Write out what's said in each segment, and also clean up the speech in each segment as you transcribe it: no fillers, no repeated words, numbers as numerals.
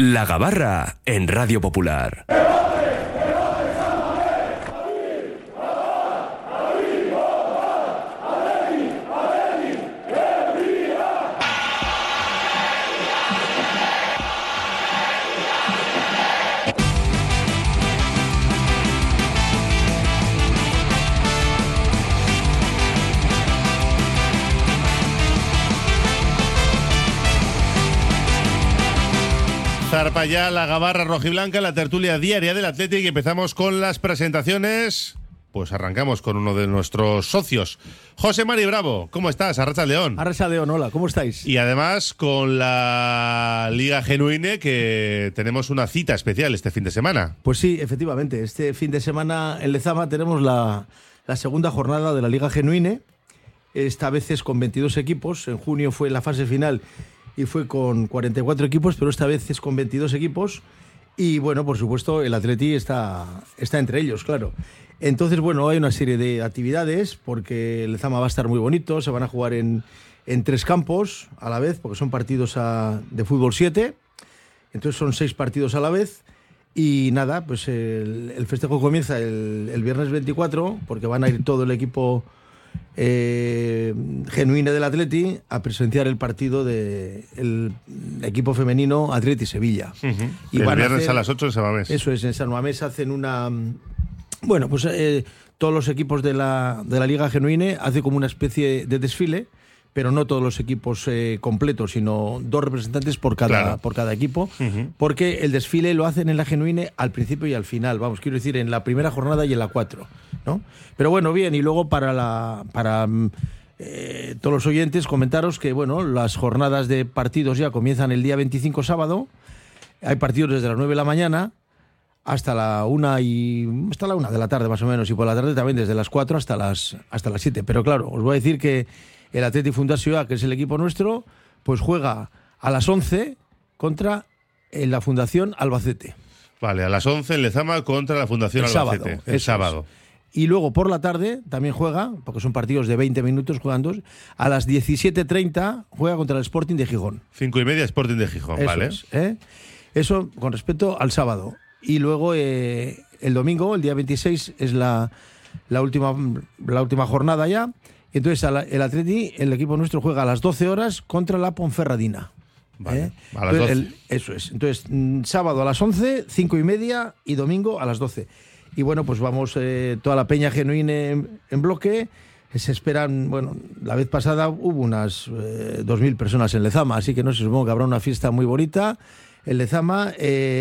La Gabarra en Radio Popular. Zarpa ya la Gabarra rojiblanca, la tertulia diaria del Athletic, y empezamos con las presentaciones. Pues arrancamos con uno de nuestros socios, José Mari Bravo. ¿Cómo estás? Arratsaldeón. Arratsaldeón, hola, ¿cómo estáis? Y además con la Liga Genuine, que tenemos una cita especial este fin de semana. Pues sí, efectivamente, este fin de semana en Lezama tenemos la segunda jornada de la Liga Genuine. Esta vez es con 22 equipos, en junio fue la fase final y fue con 44 equipos, pero esta vez es con 22 equipos. Y bueno, por supuesto, el Atleti está entre ellos, claro. Entonces, bueno, hay una serie de actividades, porque el Lezama va a estar muy bonito, se van a jugar en 3 campos a la vez, porque son partidos de fútbol 7, entonces son 6 partidos a la vez. Y nada, pues el festejo comienza el viernes 24, porque van a ir todo el equipo genuine del Atleti a presenciar el partido del equipo femenino Atleti Sevilla. Y el viernes a las 8 en San Mamés. Eso es, en San Mamés hacen una... Bueno, pues todos los equipos de la Liga Genuine hacen como una especie de desfile, pero no todos los equipos completos, sino 2 representantes por cada equipo, porque el desfile lo hacen en la Genuine al principio y al final, vamos, quiero decir, en la primera jornada y en la 4, ¿no? Pero bueno, bien, y luego para todos los oyentes comentaros que, bueno, las jornadas de partidos ya comienzan el día 25 sábado, hay partidos desde las 9 de la mañana hasta la 1 de la tarde más o menos, y por la tarde también desde las 4 hasta las 7, pero claro, os voy a decir que el Athletic Fundació, que es el equipo nuestro, pues juega a las 11 contra la Fundación Albacete. Vale, a las 11 en Lezama contra la Fundación Albacete. El sábado. Y luego por la tarde también juega, porque son partidos de 20 minutos, juegan 2, a las 17:30 juega contra el Sporting de Gijón. 5:30 Sporting de Gijón, eso vale. Eso con respecto al sábado. Y luego el domingo, el día 26, es la última jornada ya. Entonces el Atleti, el equipo nuestro, juega a las 12 horas contra la Ponferradina. Vale, a las 12. Eso es. Entonces, sábado a las 11, 5:30 y domingo a las 12. Y bueno, pues vamos toda la peña genuine en bloque. Se esperan, bueno, la vez pasada hubo unas 2.000 personas en Lezama, así que no sé, supongo que habrá una fiesta muy bonita en Lezama,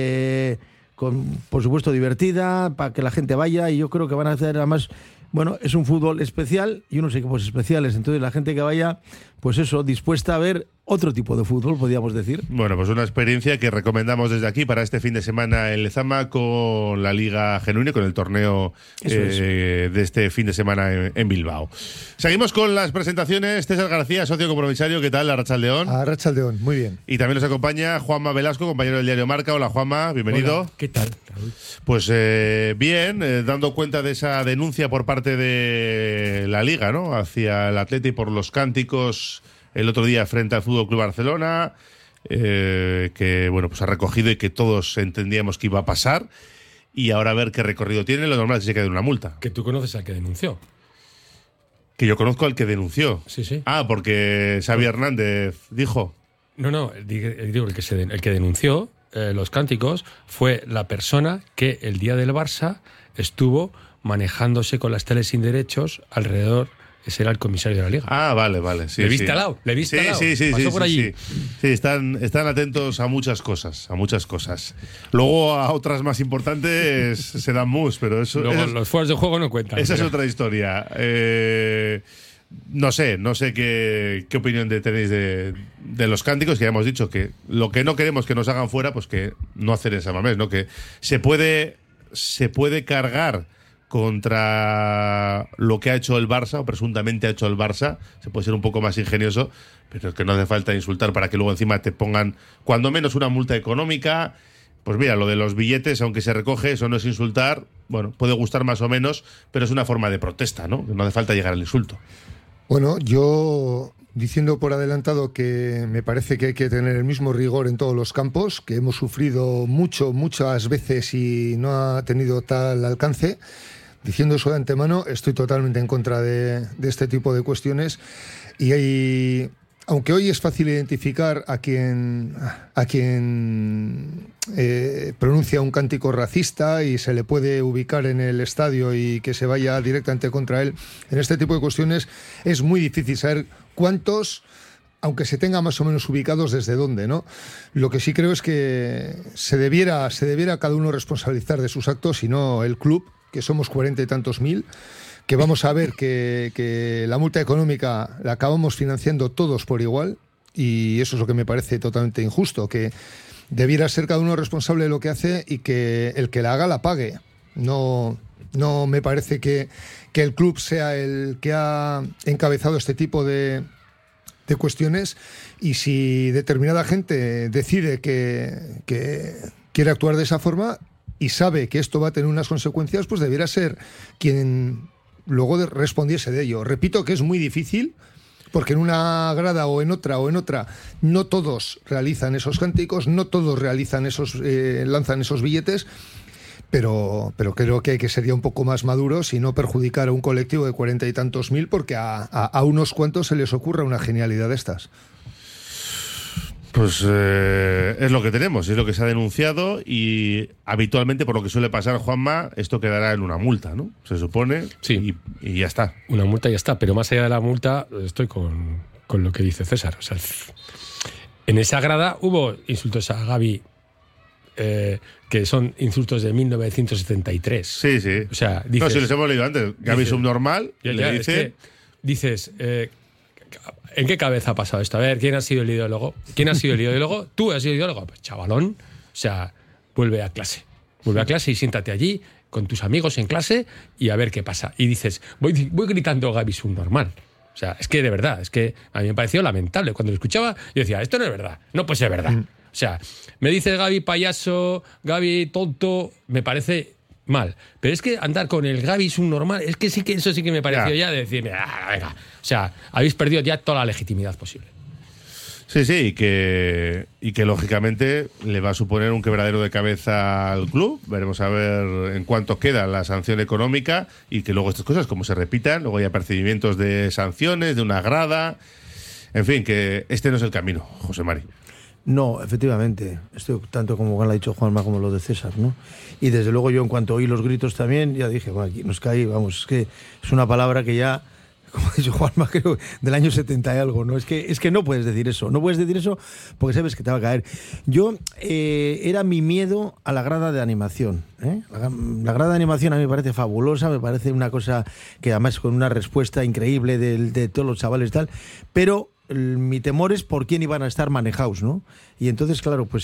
por supuesto divertida, para que la gente vaya, y yo creo que van a hacer además... Bueno, es un fútbol especial y unos equipos especiales, entonces la gente que vaya, pues eso, dispuesta a ver otro tipo de fútbol, podríamos decir. Bueno, pues una experiencia que recomendamos desde aquí para este fin de semana en Lezama con la Liga Genuine, con el torneo de este fin de semana en Bilbao. Seguimos con las presentaciones. César García, socio compromisario, ¿qué tal? Arratsaldeón. Arratsaldeón, muy bien. Y también nos acompaña Juanma Velasco, compañero del diario Marca. Hola, Juanma, bienvenido. Hola, ¿qué tal, Raúl? Pues bien, dando cuenta de esa denuncia por parte de la Liga, ¿no?, hacia el Atleti por los cánticos el otro día frente al Fútbol Club Barcelona, que bueno, pues ha recogido y que todos entendíamos que iba a pasar, y ahora a ver qué recorrido tiene. Lo normal es que se quede una multa. Que tú conoces al que denunció. Que yo conozco al que denunció. Sí, sí. Ah, porque Xavi Hernández dijo. No, digo el que denunció los cánticos fue la persona que el día del Barça estuvo manejándose con las teles sin derechos alrededor. Ese era el comisario de la Liga. Ah, vale. Sí, ¿Le viste al lado? Sí. Pasó por allí. Sí, están atentos a muchas cosas. Luego a otras más importantes se dan mus, pero eso... Luego los fueros de juego no cuentan. Esa es otra historia. No sé qué opinión tenéis de los cánticos, que ya hemos dicho que lo que no queremos que nos hagan fuera, pues que no hacer esa mamés, ¿no? Que se puede cargar contra lo que ha hecho el Barça, o presuntamente ha hecho el Barça. Se puede ser un poco más ingenioso, pero es que no hace falta insultar para que luego encima te pongan cuando menos una multa económica. Pues mira, lo de los billetes, aunque se recoge, eso no es insultar. Bueno, puede gustar más o menos, pero es una forma de protesta, ¿no? No hace falta llegar al insulto. Bueno, yo diciendo por adelantado que me parece que hay que tener el mismo rigor en todos los campos, que hemos sufrido muchas veces y no ha tenido tal alcance. Diciendo eso de antemano, estoy totalmente en contra de este tipo de cuestiones. Aunque hoy es fácil identificar a quien pronuncia un cántico racista y se le puede ubicar en el estadio y que se vaya directamente contra él, en este tipo de cuestiones es muy difícil saber cuántos, aunque se tenga más o menos ubicados desde dónde, ¿no? Lo que sí creo es que se debiera cada uno responsabilizar de sus actos y no el club, que somos 40 y tantos mil, que vamos a ver que la multa económica la acabamos financiando todos por igual, y eso es lo que me parece totalmente injusto, que debiera ser cada uno responsable de lo que hace y que el que la haga la pague. No me parece que el club sea el que ha encabezado este tipo de cuestiones, y si determinada gente decide que quiere actuar de esa forma y sabe que esto va a tener unas consecuencias, pues debiera ser quien luego respondiese de ello. Repito que es muy difícil, porque en una grada o en otra no todos realizan esos cánticos, no todos realizan lanzan esos billetes, pero creo que hay que ser ya un poco más maduros y no perjudicar a un colectivo de 40 y tantos mil porque a unos cuantos se les ocurra una genialidad de estas. Pues es lo que tenemos, es lo que se ha denunciado, y habitualmente, por lo que suele pasar, Juanma, esto quedará en una multa, ¿no? Se supone. Sí. Y ya está. Una multa y ya está, pero más allá de la multa estoy con lo que dice César. O sea, en esa grada hubo insultos a Gavi, que son insultos de 1973. Sí. O sea, dices, no, si les hemos leído antes, Gavi subnormal, le dice... Es que dices... ¿en qué cabeza ha pasado esto? A ver, ¿quién ha sido el ideólogo? ¿Quién ha sido el ideólogo? ¿Tú has sido el ideólogo? Pues chavalón, o sea, vuelve a clase. Vuelve a clase y siéntate allí con tus amigos en clase y a ver qué pasa. Y dices, voy gritando Gavi subnormal. O sea, es que de verdad, es que a mí me pareció lamentable. Cuando lo escuchaba, yo decía, esto no es verdad, no puede ser verdad. O sea, me dices Gavi payaso, Gavi tonto, me parece... mal, pero es que andar con el Gavi subnormal, es que sí que eso sí que me pareció ya de decir, venga, o sea, habéis perdido ya toda la legitimidad posible. Sí, y que lógicamente le va a suponer un quebradero de cabeza al club. Veremos a ver en cuánto queda la sanción económica, y que luego estas cosas, como se repitan, luego haya percibimientos de sanciones, de una grada, en fin, que este no es el camino, José Mari. No, efectivamente, esto tanto como lo ha dicho Juanma como lo de César, ¿no? Y desde luego yo, en cuanto oí los gritos también, ya dije, bueno, aquí nos cae, vamos, es que es una palabra que ya, como ha dicho Juanma, creo, del año 70 y algo, ¿no? Es que no puedes decir eso porque sabes que te va a caer. Yo, era mi miedo a la grada de animación, ¿eh? La grada de animación a mí me parece fabulosa, me parece una cosa que además con una respuesta increíble de todos los chavales y tal, pero... mi temor es por quién iban a estar manejados, ¿no? Y entonces, claro, pues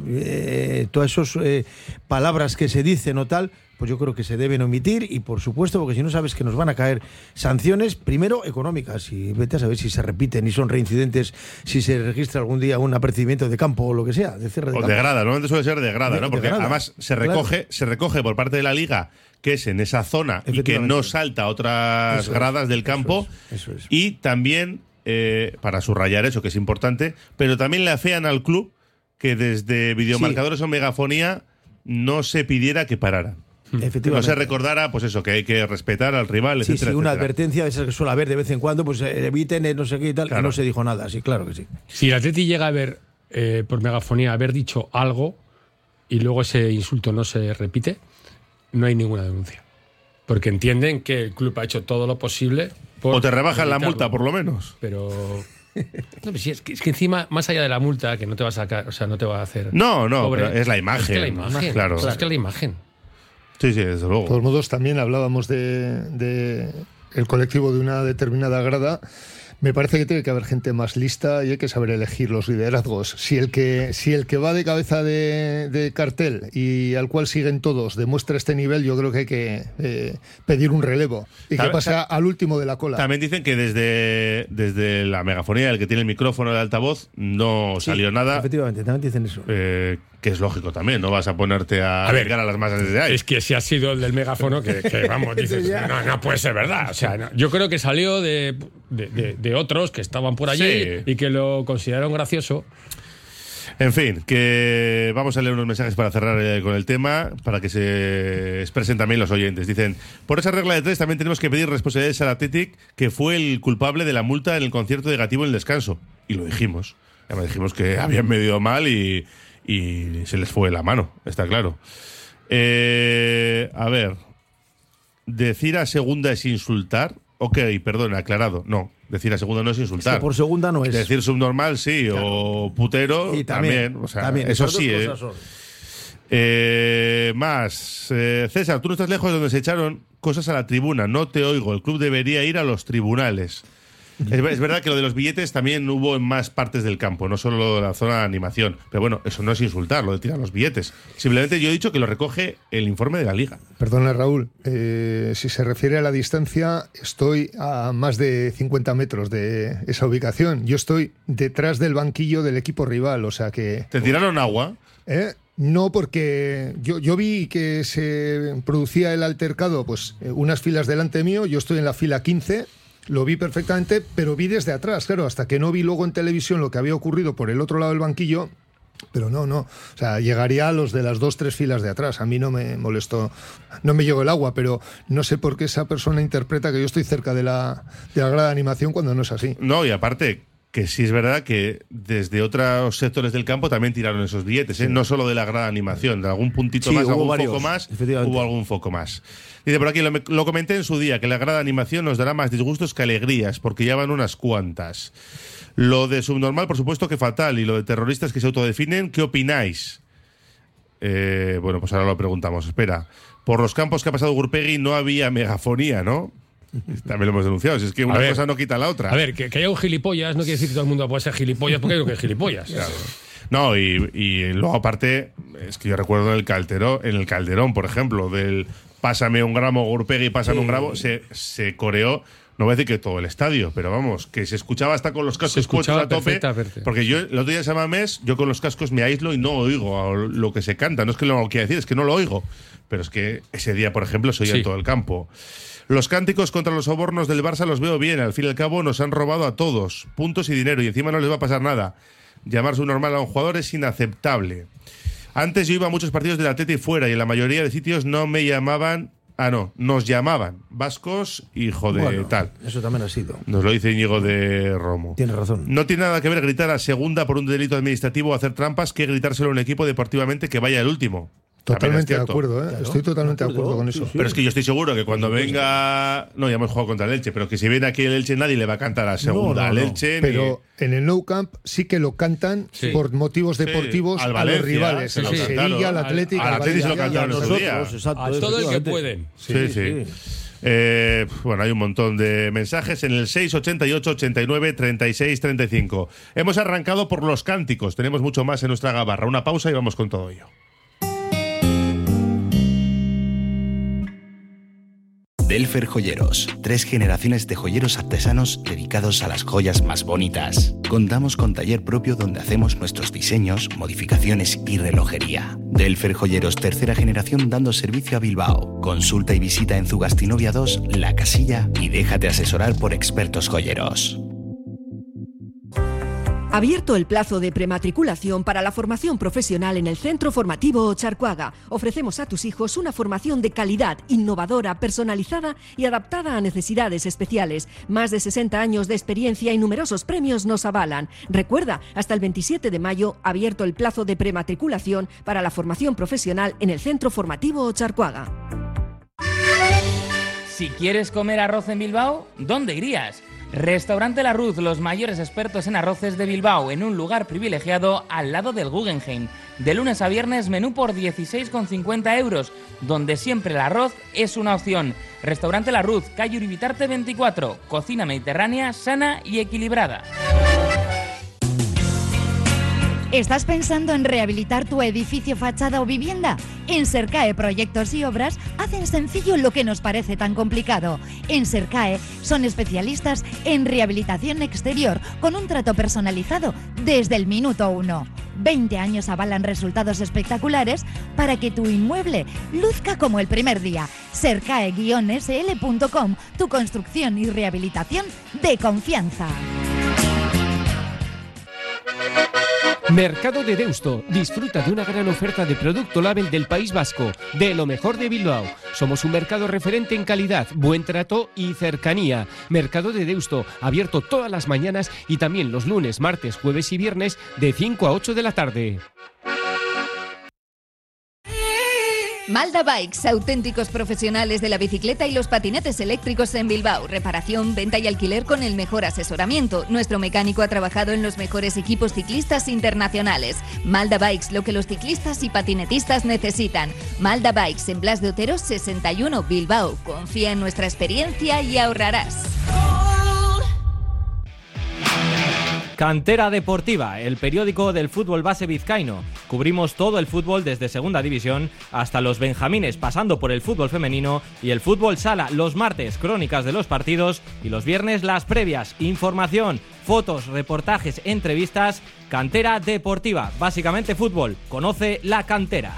todas esas palabras que se dicen o tal, pues yo creo que se deben omitir, y por supuesto, porque si no sabes que nos van a caer sanciones, primero económicas, y vete a saber si se repiten y son reincidentes, si se registra algún día un apercibimiento de campo o lo que sea, de cierre de campo. O de grada, normalmente suele ser de grada, ¿no? Porque grada, además se recoge por parte de la Liga que es en esa zona y que no salta a otras gradas del campo, eso es. Y también... para subrayar eso, que es importante, pero también le afean al club que desde videomarcadores o megafonía no se pidiera que pararan. Que no se recordara, pues eso, que hay que respetar al rival, etcétera, una etcétera. advertencia de esas que suele haber de vez en cuando, pues eviten no sé qué y tal, claro. Y no se dijo nada, sí, claro que sí. Si el Atleti llega a ver, por megafonía, haber dicho algo y luego ese insulto no se repite, no hay ninguna denuncia. Porque entienden que el club ha hecho todo lo posible. O te rebajan la multa, por lo menos. Pero. No, pues sí, es que encima, más allá de la multa, que no te va a sacar, o sea, no te va a hacer. No, pobre, pero es la imagen. Es que la imagen. Claro. Es que la imagen. Sí, desde luego. De todos modos, también hablábamos de el colectivo de una determinada grada. Me parece que tiene que haber gente más lista y hay que saber elegir los liderazgos. Si el que va de cabeza de cartel y al cual siguen todos demuestra este nivel, yo creo que hay que pedir un relevo y que pase al último de la cola. También dicen que desde la megafonía, el que tiene el micrófono, el altavoz, no salió nada. Efectivamente, también dicen eso. Que es lógico también, no vas a ponerte a llegar a las masas desde ahí. Es que si ha sido el del megáfono, que vamos, dices, no puede ser verdad. O sea, no. Yo creo que salió de otros que estaban por allí y que lo consideraron gracioso. En fin, que vamos a leer unos mensajes para cerrar con el tema, para que se expresen también los oyentes. Dicen, por esa regla de 3 también tenemos que pedir responsabilidades al Athletic, que fue el culpable de la multa en el concierto de Gatibu en el descanso. Y lo dijimos. Además dijimos que habían medido mal y se les fue la mano, está claro. A ver, decir a segunda es insultar. Ok, perdón, aclarado. No, decir a segunda no es insultar. Es que por segunda no es. Decir subnormal sí, claro. O putero y también. O sea, también. Eso sí. Más. César, tú no estás lejos de donde se echaron cosas a la tribuna. No te oigo. El club debería ir a los tribunales. Es verdad que lo de los billetes también hubo en más partes del campo, no solo la zona de animación. Pero bueno, eso no es insultar, lo de tirar los billetes. Simplemente yo he dicho que lo recoge el informe de la Liga. Perdona, Raúl, si se refiere a la distancia, estoy a más de 50 metros de esa ubicación. Yo estoy detrás del banquillo del equipo rival, o sea que... ¿Te tiraron agua? No, porque yo vi que se producía el altercado, pues unas filas delante mío, yo estoy en la fila 15... Lo vi perfectamente, pero vi desde atrás, claro, hasta que no vi luego en televisión lo que había ocurrido por el otro lado del banquillo, pero no. O sea, llegaría a los de las 2-3 filas de atrás. A mí no me molestó, no me llegó el agua, pero no sé por qué esa persona interpreta que yo estoy cerca de la grada de animación cuando no es así. No, y aparte... que sí es verdad que desde otros sectores del campo también tiraron esos billetes, no solo de la grada animación, de algún puntito más, algún foco más, hubo algún foco más. Dice por aquí, lo comenté en su día, que la grada animación nos dará más disgustos que alegrías, porque ya van unas cuantas. Lo de subnormal, por supuesto que fatal, y lo de terroristas que se autodefinen, ¿qué opináis? Bueno, pues ahora lo preguntamos, espera. Por los campos que ha pasado Gurpegui no había megafonía, ¿no? También lo hemos denunciado, si es que una cosa no quita la otra. A ver, que haya un gilipollas no quiere decir que todo el mundo pueda ser gilipollas, porque hay que es gilipollas. Claro. No, y luego aparte, es que yo recuerdo en el Calderón, por ejemplo, del pásame un gramo Gurpegui, pásame un gramo, se coreó, no voy a decir que todo el estadio, pero vamos, que se escuchaba hasta con los cascos puestos a tope. Porque yo, el otro día de San Mamés, yo con los cascos me aíslo y no oigo lo que se canta. No es que no lo quiera decir, es que no lo oigo. Pero es que ese día, por ejemplo, se oía en todo el campo. Los cánticos contra los sobornos del Barça los veo bien. Al fin y al cabo nos han robado a todos. Puntos y dinero. Y encima no les va a pasar nada. Llamar subnormal a un jugador es inaceptable. Antes yo iba a muchos partidos del Atleti fuera y en la mayoría de sitios no me llamaban... nos llamaban vascos, hijo de tal. Eso también ha sido. Nos lo dice Íñigo de Romo. Tiene razón. No tiene nada que ver gritar a segunda por un delito administrativo o hacer trampas que gritárselo a un equipo deportivamente que vaya el último. Totalmente de acuerdo, Claro. Estoy totalmente de acuerdo con eso. Sí. Pero es que yo estoy seguro que cuando venga... No, ya hemos jugado contra el Elche, pero que si viene aquí el Elche nadie le va a cantar a segunda al Elche. Pero en el Nou Camp sí que lo cantan por motivos deportivos al Valencia, a los rivales. Sevilla, al Atlético. Al Atlético se lo cantaron en su día. A todo el que pueden. Sí. Bueno, hay un montón de mensajes en el 688 89 36 35. Hemos arrancado por los cánticos. Tenemos mucho más en nuestra gabarra. Una pausa y vamos con todo ello. Delfer Joyeros, 3 generaciones de joyeros artesanos dedicados a las joyas más bonitas. Contamos con taller propio donde hacemos nuestros diseños, modificaciones y relojería. Delfer Joyeros, 3ª generación dando servicio a Bilbao. Consulta y visita en Zugastinovia 2, La Casilla y déjate asesorar por expertos joyeros. Abierto el plazo de prematriculación para la formación profesional en el Centro Formativo Ocharcoaga. Ofrecemos a tus hijos una formación de calidad, innovadora, personalizada y adaptada a necesidades especiales. Más de 60 años de experiencia y numerosos premios nos avalan. Recuerda, hasta el 27 de mayo, abierto el plazo de prematriculación para la formación profesional en el Centro Formativo Ocharcoaga. Si quieres comer arroz en Bilbao, ¿dónde irías? Restaurante La Ruz, los mayores expertos en arroces de Bilbao, en un lugar privilegiado al lado del Guggenheim. De lunes a viernes, menú por 16,50 €, donde siempre el arroz es una opción. Restaurante La Ruz, calle Uribitarte 24, cocina mediterránea, sana y equilibrada. ¿Estás pensando en rehabilitar tu edificio, fachada o vivienda? En Sercae Proyectos y Obras hacen sencillo lo que nos parece tan complicado. En Sercae son especialistas en rehabilitación exterior con un trato personalizado desde el minuto 1. 20 años avalan resultados espectaculares para que tu inmueble luzca como el primer día. Sercae-sl.com, tu construcción y rehabilitación de confianza. Mercado de Deusto. Disfruta de una gran oferta de producto label del País Vasco, de lo mejor de Bilbao. Somos un mercado referente en calidad, buen trato y cercanía. Mercado de Deusto, abierto todas las mañanas y también los lunes, martes, jueves y viernes de 5 a 8 de la tarde. Malda Bikes, auténticos profesionales de la bicicleta y los patinetes eléctricos en Bilbao. Reparación, venta y alquiler con el mejor asesoramiento. Nuestro mecánico ha trabajado en los mejores equipos ciclistas internacionales. Malda Bikes, lo que los ciclistas y patinetistas necesitan. Malda Bikes, en Blas de Otero 61, Bilbao. Confía en nuestra experiencia y ahorrarás. Cantera Deportiva, el periódico del fútbol base vizcaíno. Cubrimos todo el fútbol desde segunda división hasta los benjamines, pasando por el fútbol femenino y el fútbol sala. Los martes, crónicas de los partidos y los viernes, las previas. Información, fotos, reportajes, entrevistas. Cantera Deportiva, básicamente fútbol. Conoce la cantera.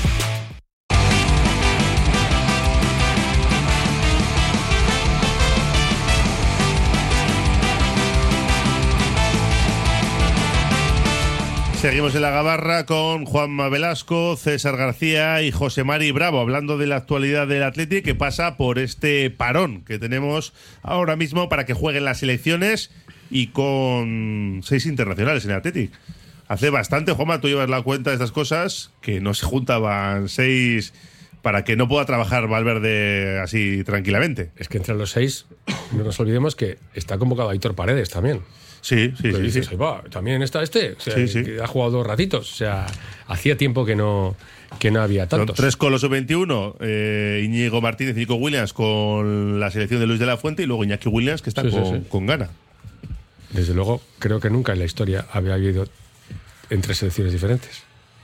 Seguimos en la gabarra con Juanma Velasco, César García y José Mari Bravo, hablando de la actualidad del Athletic, que pasa por este parón que tenemos ahora mismo para que jueguen las selecciones y con 6 internacionales en el Athletic. Hace bastante, Juanma, tú llevas la cuenta de estas cosas, que no se juntaban 6 para que no pueda trabajar Valverde así tranquilamente. Es que entre los 6, no nos olvidemos que está convocado Aitor Paredes también. Sí. Dices, ahí va, también está o sea, sí. Que ha jugado 2 ratitos. O sea, hacía tiempo que no había tantos. Son 3 con los sub-21, Íñigo Martínez y Nico Williams con la selección de Luis de la Fuente y luego Iñaki Williams, que está con Ghana. Desde luego, creo que nunca en la historia había habido en 3 selecciones diferentes.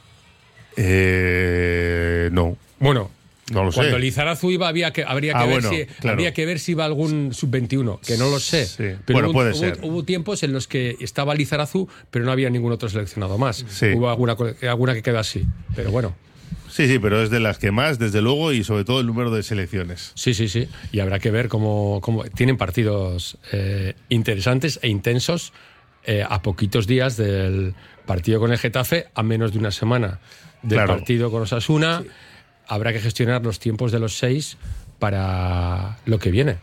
No. Bueno, no lo sé. Cuando Lizarazu iba habría que ver si iba algún sub-21, que no lo sé. Sí. Pero puede ser. Hubo tiempos en los que estaba Lizarazu, pero no había ningún otro seleccionado más. Sí. Hubo alguna que quedó así, pero bueno. Sí, pero es de las que más, desde luego, y sobre todo el número de selecciones. Sí. Y habrá que ver cómo tienen partidos interesantes e intensos a poquitos días del partido con el Getafe, a menos de una semana del partido con Osasuna. Sí. Habrá que gestionar los tiempos de los 6 para lo que viene.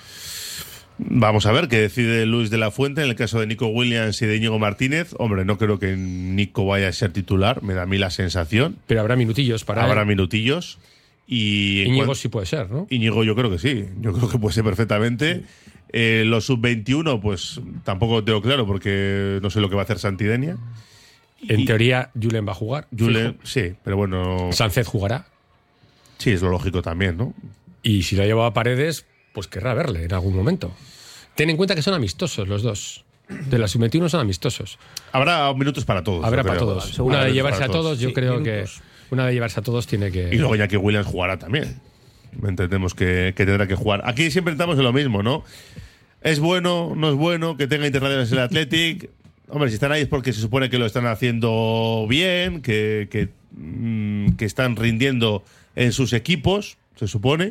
Vamos a ver qué decide Luis de la Fuente en el caso de Nico Williams y de Íñigo Martínez. Hombre, no creo que Nico vaya a ser titular, me da a mí la sensación. Pero habrá minutillos para Habrá él. Minutillos. Y Íñigo sí puede ser, ¿no? Íñigo yo creo que sí. Yo creo que puede ser perfectamente. Sí. Los sub-21, pues tampoco lo tengo claro porque no sé lo que va a hacer Santidenia. En teoría, Julen va a jugar. Julen, sí, pero bueno. Sánchez jugará. Sí, es lo lógico también, ¿no? Y si lo ha llevado a Paredes, pues querrá verle en algún momento. Ten en cuenta que son amistosos los dos. De la sub-21 son amistosos. Habrá minutos para todos. Habrá para todos. Una de llevarse a todos, yo creo que una de llevarse a todos tiene que... Y luego ya que Williams jugará también. Entendemos que tendrá que jugar. Aquí siempre estamos en lo mismo, ¿no? ¿Es bueno, no es bueno que tenga internacionales el Athletic? Hombre, si están ahí es porque se supone que lo están haciendo bien, que están rindiendo en sus equipos, se supone,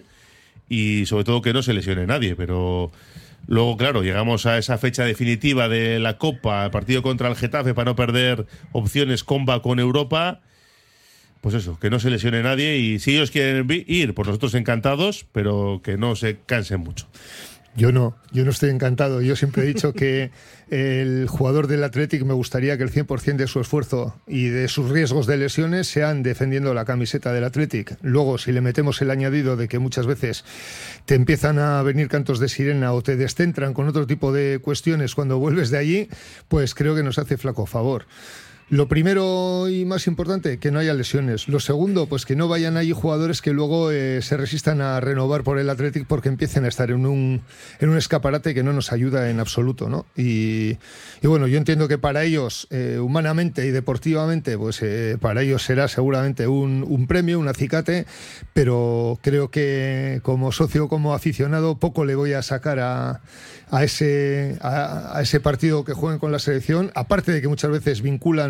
y sobre todo que no se lesione nadie, pero luego, claro, llegamos a esa fecha definitiva de la Copa, el partido contra el Getafe para no perder opciones con Europa, pues eso, que no se lesione nadie y si ellos quieren ir, pues nosotros encantados, pero que no se cansen mucho. Yo no estoy encantado. Yo siempre he dicho que el jugador del Athletic me gustaría que el 100% de su esfuerzo y de sus riesgos de lesiones sean defendiendo la camiseta del Athletic. Luego, si le metemos el añadido de que muchas veces te empiezan a venir cantos de sirena o te descentran con otro tipo de cuestiones cuando vuelves de allí, pues creo que nos hace flaco favor. Lo primero y más importante, que no haya lesiones. Lo segundo, pues que no vayan allí jugadores que luego se resistan a renovar por el Athletic porque empiecen a estar en un escaparate que no nos ayuda en absoluto, ¿no? Y bueno, yo entiendo que para ellos, humanamente y deportivamente, pues para ellos será seguramente un premio, un acicate, pero creo que como socio, como aficionado, poco le voy a sacar a ese partido que jueguen con la selección, aparte de que muchas veces vinculan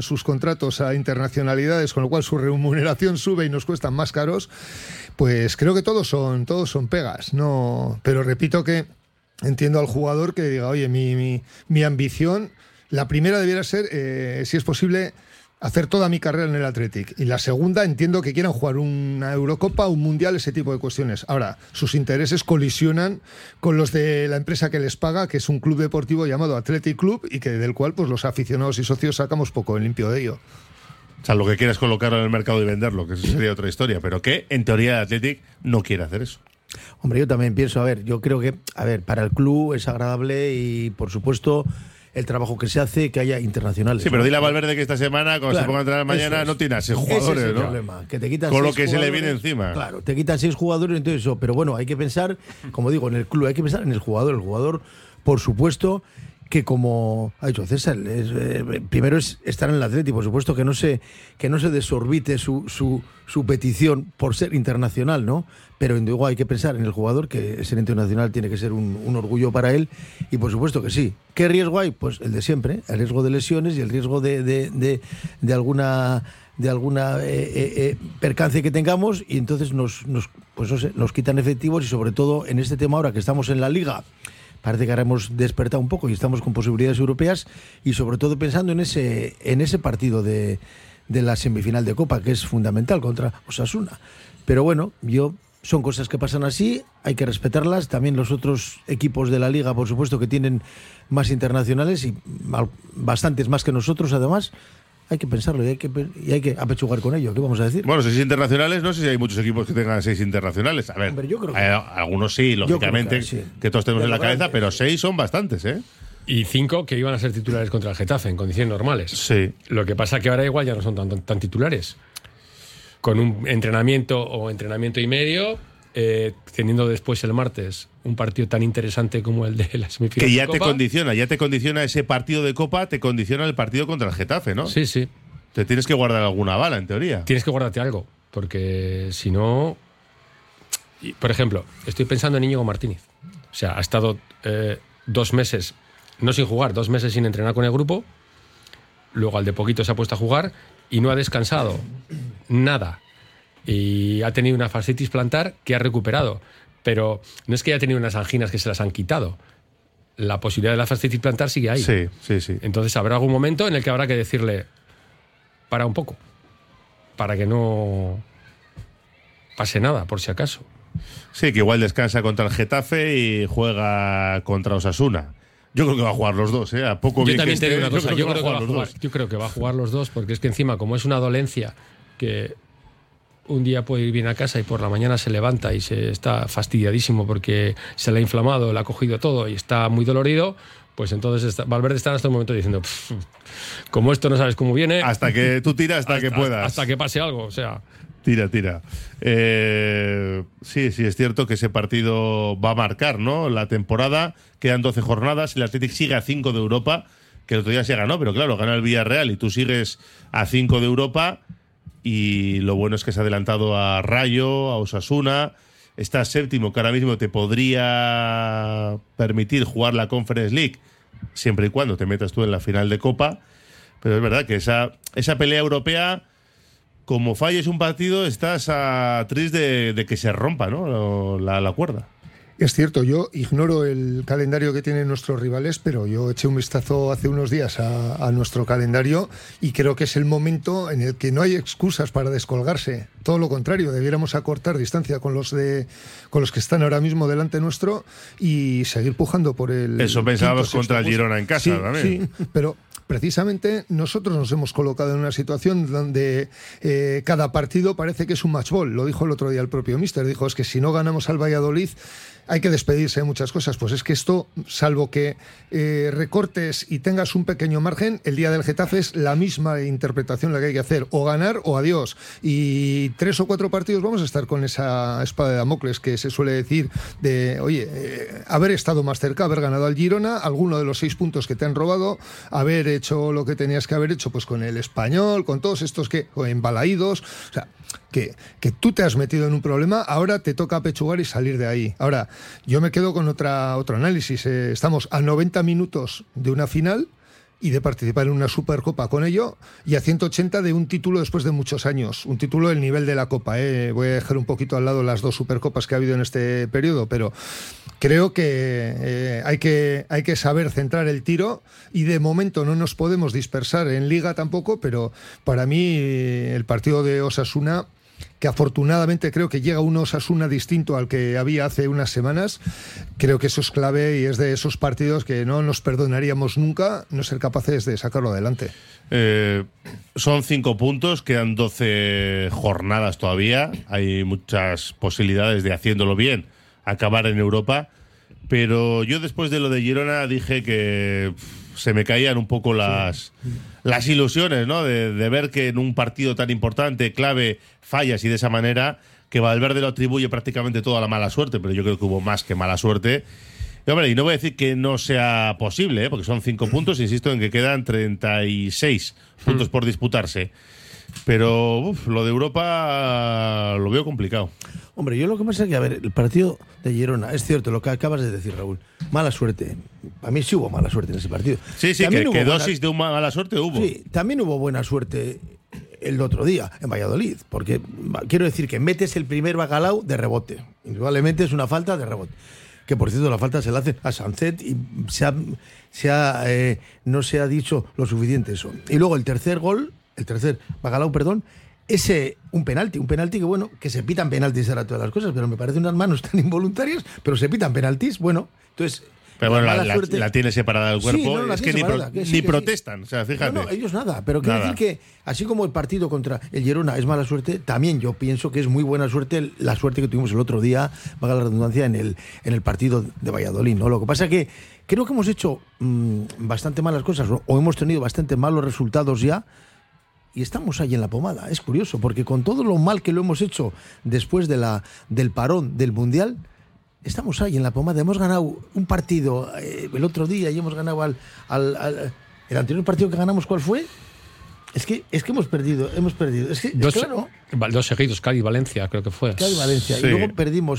sus contratos a internacionalidades, con lo cual su remuneración sube y nos cuestan más caros, pues creo que todos son pegas, ¿no? Pero repito que entiendo al jugador que diga, oye, mi ambición, la primera debiera ser, si es posible, hacer toda mi carrera en el Athletic. Y la segunda, entiendo que quieran jugar una Eurocopa, un Mundial, ese tipo de cuestiones. Ahora, sus intereses colisionan con los de la empresa que les paga, que es un club deportivo llamado Athletic Club, y que del cual pues los aficionados y socios sacamos poco en limpio de ello. O sea, lo que quieras colocarlo en el mercado y venderlo, que eso sería otra historia, pero que en teoría el Athletic no quiere hacer eso. Hombre, yo también pienso, yo creo que, para el club es agradable y, por supuesto, el trabajo que se hace, que haya internacionales. Sí, pero dile a Valverde que esta semana, cuando se ponga a entrenar mañana, no tiene a 6 jugadores, ese es el ¿no? problema, que te quitan con 6 lo que jugadores, se le viene encima. Claro, te quitan 6 jugadores, entonces eso. Pero bueno, hay que pensar, como digo, en el club, hay que pensar en el jugador. El jugador, por supuesto, que como ha dicho César, primero es estar en el Atlético, por supuesto que no se desorbite su petición por ser internacional, ¿no? Pero luego hay que pensar en el jugador, que ser internacional tiene que ser un orgullo para él, y por supuesto que sí. ¿Qué riesgo hay? Pues el de siempre, el riesgo de lesiones y el riesgo de alguna percance que tengamos, y entonces nos quitan efectivos, y sobre todo en este tema ahora que estamos en la Liga, parece que ahora hemos despertado un poco y estamos con posibilidades europeas, y sobre todo pensando en ese partido de la semifinal de Copa, que es fundamental contra Osasuna. Pero bueno, son cosas que pasan así, hay que respetarlas. También los otros equipos de la Liga, por supuesto, que tienen más internacionales y bastantes más que nosotros, además. Hay que pensarlo y hay que apechugar con ello. ¿Qué vamos a decir? Bueno, 6 internacionales, no sé si hay muchos equipos que tengan 6 internacionales. A ver, hombre, yo creo que algunos sí, lógicamente, que todos tenemos en la cabeza, pero 6 son bastantes, ¿eh? Y 5 que iban a ser titulares contra el Getafe en condiciones normales. Sí. Lo que pasa que ahora igual ya no son tan titulares. Con un entrenamiento y medio, teniendo después el martes un partido tan interesante como el de la semifinal que ya de Copa. te condiciona ese partido de Copa, te condiciona el partido contra el Getafe, ¿no? Sí, sí. Te tienes que guardar alguna bala, en teoría. Tienes que guardarte algo, porque si no... Por ejemplo, estoy pensando en Íñigo Martínez. O sea, ha estado 2 meses, no sin jugar, 2 meses sin entrenar con el grupo, luego al de poquito se ha puesto a jugar y no ha descansado nada. Y ha tenido una fascitis plantar que ha recuperado. Pero no es que haya tenido unas anginas que se las han quitado. La posibilidad de la fascitis plantar sigue ahí. Sí, sí, sí. Entonces habrá algún momento en el que habrá que decirle, para un poco, para que no pase nada, por si acaso. Sí, que igual descansa contra el Getafe y juega contra Osasuna. Yo creo que va a jugar los dos, ¿eh? A poco yo bien también que te digo esté, una cosa, yo yo creo que va a jugar los dos, porque es que encima, como es una dolencia que un día puede ir bien a casa y por la mañana se levanta y se está fastidiadísimo porque se le ha inflamado, le ha cogido todo y está muy dolorido, pues entonces Valverde está en este momento diciendo, como esto no sabes cómo viene... Hasta que tú tiras, hasta que puedas. Hasta que pase algo, o sea... Tira. Sí, es cierto que ese partido va a marcar, ¿no? La temporada, quedan 12 jornadas, el Athletic sigue a 5 de Europa, que el otro día se ganó, pero claro, gana el Villarreal y tú sigues a 5 de Europa, y lo bueno es que se ha adelantado a Rayo, a Osasuna, está séptimo, que ahora mismo te podría permitir jugar la Conference League, siempre y cuando te metas tú en la final de Copa, pero es verdad que esa pelea europea, como falles un partido, estás a 3 de que se rompa, ¿no? la cuerda. Es cierto, yo ignoro el calendario que tienen nuestros rivales, pero yo eché un vistazo hace unos días a nuestro calendario y creo que es el momento en el que no hay excusas para descolgarse. Todo lo contrario, debiéramos acortar distancia con los que están ahora mismo delante nuestro y seguir pujando por el... Eso pensábamos contra el Girona en casa también. Sí, pero... Precisamente nosotros nos hemos colocado en una situación donde cada partido parece que es un match ball. Lo dijo el otro día el propio míster. Dijo, es que si no ganamos al Valladolid hay que despedirse de muchas cosas. Pues es que esto, salvo que recortes y tengas un pequeño margen, el día del Getafe es la misma interpretación la que hay que hacer. O ganar o adiós. Y 3 o 4 partidos vamos a estar con esa espada de Damocles que se suele decir de, oye, haber estado más cerca, haber ganado al Girona, alguno de los 6 puntos que te han robado, haber hecho lo que tenías que haber hecho pues con el Español, con todos estos que embalaídos, o sea, que tú te has metido en un problema, ahora te toca apechugar y salir de ahí. Ahora, yo me quedo con otro análisis. Estamos a 90 minutos de una final y de participar en una Supercopa con ello, y a 180 de un título después de muchos años, un título del nivel de la Copa. Voy a dejar un poquito al lado las 2 Supercopas que ha habido en este periodo, pero creo que hay que saber centrar el tiro, y de momento no nos podemos dispersar en Liga tampoco, pero para mí el partido de Osasuna, que afortunadamente creo que llega un Osasuna distinto al que había hace unas semanas, creo que eso es clave, y es de esos partidos que no nos perdonaríamos nunca no ser capaces de sacarlo adelante. Son 5 puntos, quedan 12 jornadas todavía, hay muchas posibilidades de, haciéndolo bien, acabar en Europa, pero yo después de lo de Girona dije que se me caían un poco las ilusiones, ¿no? De ver que en un partido tan importante, clave, fallas, y de esa manera que Valverde lo atribuye prácticamente toda la mala suerte, pero yo creo que hubo más que mala suerte. Y, hombre, y no voy a decir que no sea posible, porque son 5 puntos, insisto en que quedan 36 puntos por disputarse. Pero lo de Europa lo veo complicado. Hombre, yo lo que pasa es que, a ver, el partido de Girona, es cierto lo que acabas de decir, Raúl, mala suerte. A mí sí hubo mala suerte en ese partido. Sí, que dosis de una mala suerte hubo. Sí, también hubo buena suerte el otro día en Valladolid, porque quiero decir que metes el primer bacalao de rebote. Indudablemente es una falta de rebote. Que, por cierto, la falta se la hace a Sancet y no se ha dicho lo suficiente eso. Y luego el tercer bacalao, un penalti que, bueno, que se pitan penaltis ahora todas las cosas, pero me parecen unas manos tan involuntarias, pero se pitan penaltis, bueno, entonces... Pero bueno, la tiene separada del cuerpo, sí, no, es que ni protestan, o sea, fíjate. No, ellos nada, pero quiero decir que, así como el partido contra el Girona es mala suerte, también yo pienso que es muy buena suerte la suerte que tuvimos el otro día, valga la redundancia, en el partido de Valladolid, ¿no? Lo que pasa es que creo que hemos hecho bastante malas cosas, o hemos tenido bastante malos resultados ya, y estamos ahí en la pomada. Es curioso, porque con todo lo mal que lo hemos hecho después del parón del Mundial, estamos ahí en la pomada. Hemos ganado un partido el otro día y hemos ganado el anterior partido que ganamos, ¿cuál fue? Es que hemos perdido. Es que, claro, 2 seguidos, Cádiz-Valencia, creo que fue. Cádiz-Valencia. Sí. Y luego perdimos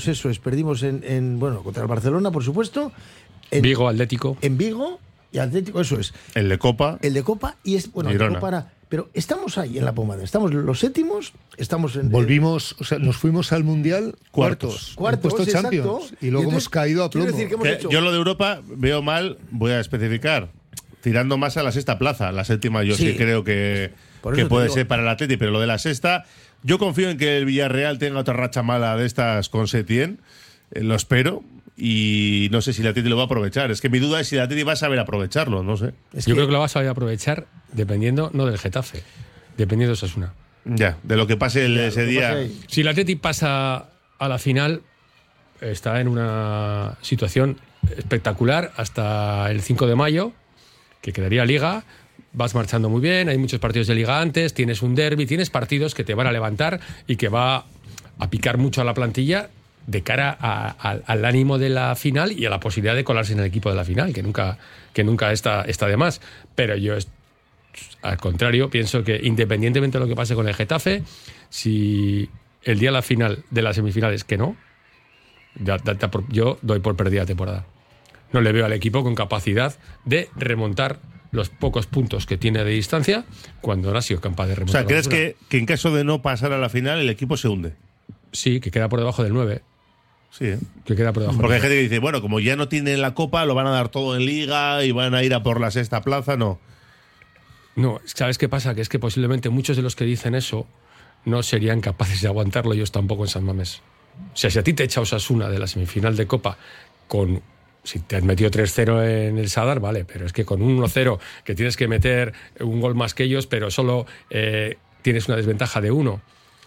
contra el Barcelona, por supuesto. Vigo, Atlético. En Vigo y Atlético, eso es. El de Copa. Y es, bueno, Girona. el de Copa pero estamos ahí en la pomada. Estamos los séptimos, estamos en... Volvimos, nos fuimos al Mundial cuartos, puesto Champions, y luego hemos caído a plomo. Yo lo de Europa veo mal, voy a especificar, tirando más a la sexta plaza. La séptima yo sí creo que puede ser para el Atleti, pero lo de la sexta, yo confío en que el Villarreal tenga otra racha mala de estas con Setién, lo espero. Y no sé si el Atleti lo va a aprovechar. Es que mi duda es si el Atleti va a saber aprovecharlo, no sé. Yo creo que lo va a saber aprovechar dependiendo, no del Getafe, dependiendo de Osasuna. Ya, de lo que pase ese día. Si el Atleti pasa a la final, está en una situación espectacular hasta el 5 de mayo, que quedaría Liga. Vas marchando muy bien, hay muchos partidos de Liga antes, tienes un derbi, tienes partidos que te van a levantar y que va a picar mucho a la plantilla de cara al ánimo de la final y a la posibilidad de colarse en el equipo de la final, que nunca está de más. Pero yo, al contrario, pienso que independientemente de lo que pase con el Getafe, si el día de la final de las semifinales que no, yo doy por perdida la temporada. No le veo al equipo con capacidad de remontar los pocos puntos que tiene de distancia cuando no ha sido capaz de remontar. O sea, ¿crees que en caso de no pasar a la final el equipo se hunde? Sí, que queda por debajo del 9. Sí, que queda por debajo. Porque hay gente que dice, bueno, como ya no tienen la Copa, lo van a dar todo en Liga y van a ir a por la sexta plaza, no. No, ¿sabes qué pasa? Que es que posiblemente muchos de los que dicen eso no serían capaces de aguantarlo ellos tampoco en San Mamés. O sea, si a ti te echa Osasuna de la semifinal de Copa si te has metido 3-0 en el Sadar, vale, pero es que con un 1-0 que tienes que meter un gol más que ellos, pero solo tienes una desventaja de 1.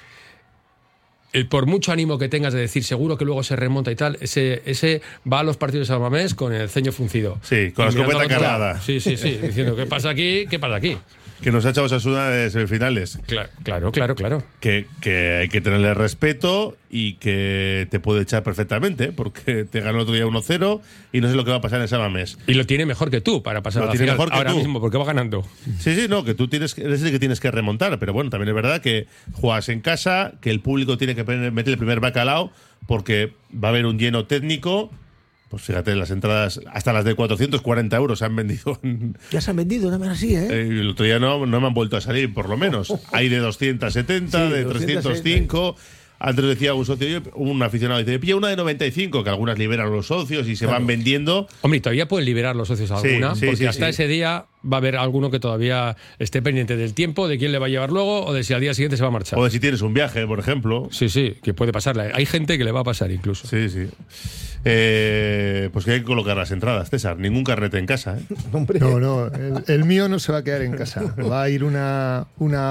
Por mucho ánimo que tengas de decir seguro que luego se remonta y tal, ese va a los partidos de San Mamés con el ceño fruncido. Sí, con la escopeta cargada. Sí, diciendo ¿qué pasa aquí? Que nos ha echado Osasuna de semifinales. Claro. Que hay que tenerle respeto y que te puede echar perfectamente, porque te ganó el otro día 1-0 y no sé lo que va a pasar en San Mamés. Y lo tiene mejor que tú para pasar a la final ahora mismo, porque va ganando. Sí, no, que tú eres el que tienes que remontar, pero bueno, también es verdad que juegas en casa, que el público tiene que meter el primer bacalao, porque va a haber un lleno técnico Pues fíjate, las entradas, hasta las de 440 euros se han vendido. Ya se han vendido, también así, ¿eh? El otro día no me han vuelto a salir, por lo menos. Hay de 270, Sí, de 305. Antes decía un socio, un aficionado, dice, pilla una de 95, que algunas liberan los socios y se van vendiendo. Hombre, y todavía pueden liberar los socios alguna, Sí, porque hasta ese día va a haber alguno que todavía esté pendiente del tiempo, de quién le va a llevar luego, o de si al día siguiente se va a marchar. O de si tienes un viaje, por ejemplo. Sí, que puede pasarle. Hay gente que le va a pasar incluso. Sí. Pues que hay que colocar las entradas, César. Ningún carrete en casa, ¿eh? No, el mío no se va a quedar en casa. Va a ir una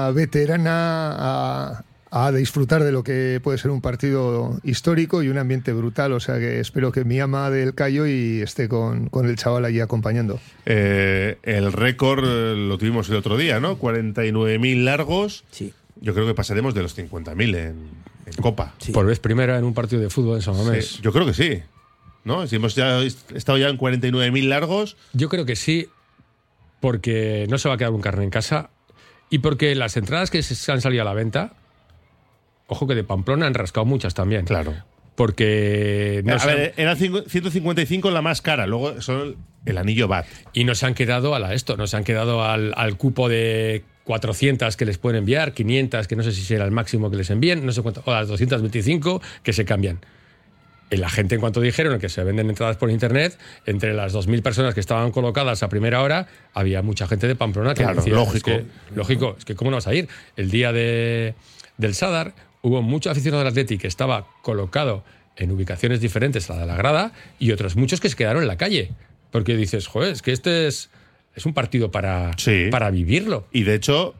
veterana a disfrutar de lo que puede ser un partido histórico y un ambiente brutal. O sea que espero que mi ama del Cayo y esté con el chaval allí acompañando. El récord lo tuvimos el otro día, ¿no? 49.000 largos. Sí. Yo creo que pasaremos de los 50.000 en Copa. Sí. Por vez primera en un partido de fútbol en San Mamés. Sí, yo creo que sí. ¿No? Si hemos estado ya en 49.000 largos. Yo creo que sí, porque no se va a quedar un carne en casa y porque las entradas que se han salido a la venta, ojo que de Pamplona han rascado muchas también. Claro. Porque era 155 la más cara, luego son el anillo BAT. Y no se han quedado no se han quedado al cupo de 400 que les pueden enviar, 500 que no sé si será el máximo que les envíen, no sé cuánto, o las 225 que se cambian. La gente, en cuanto dijeron que se venden entradas por internet, entre las 2.000 personas que estaban colocadas a primera hora, había mucha gente de Pamplona que decía, lógico, es que ¿cómo no vas a ir? El día del Sadar hubo mucho aficionado del Athletic que estaba colocado en ubicaciones diferentes a la de la grada y otros muchos que se quedaron en la calle. Porque dices, joder, es que este es un partido para vivirlo. Y de hecho,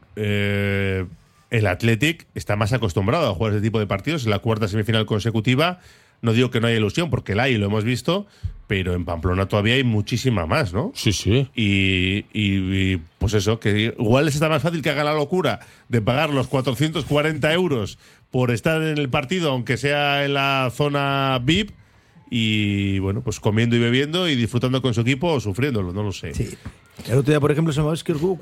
el Athletic está más acostumbrado a jugar ese tipo de partidos. En la cuarta semifinal consecutiva, no digo que no haya ilusión, porque la hay, lo hemos visto, pero en Pamplona todavía hay muchísima más, ¿no? Sí. Y pues eso, que igual les está más fácil que haga la locura de pagar los 440 euros por estar en el partido, aunque sea en la zona VIP, y bueno, pues comiendo y bebiendo y disfrutando con su equipo o sufriéndolo, no lo sé. Sí. El otro día, por ejemplo, se me que hubo